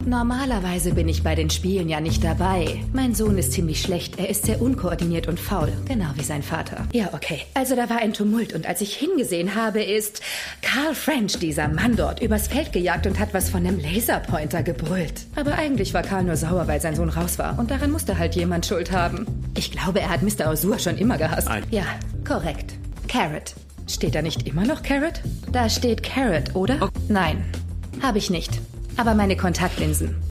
Normalerweise bin ich bei den Spielen ja nicht dabei. Mein Sohn ist ziemlich schlecht. Er ist sehr unkoordiniert und faul. Genau wie sein Vater. Ja, okay. Also da war ein Tumult und als ich hingesehen habe, ist Carl French, dieser Mann dort, übers Feld gejagt und hat was von einem Laserpointer gebrüllt. Aber eigentlich war Carl nur sauer, weil sein Sohn raus war. Und daran musste halt jemand Schuld haben. Ich glaube, er hat Mr. Ozur schon immer gehasst. Nein. Ja, korrekt. Carrot. Steht da nicht immer noch Carrot? Da steht Carrot, oder? Oh. Nein, habe ich nicht. Aber meine Kontaktlinsen.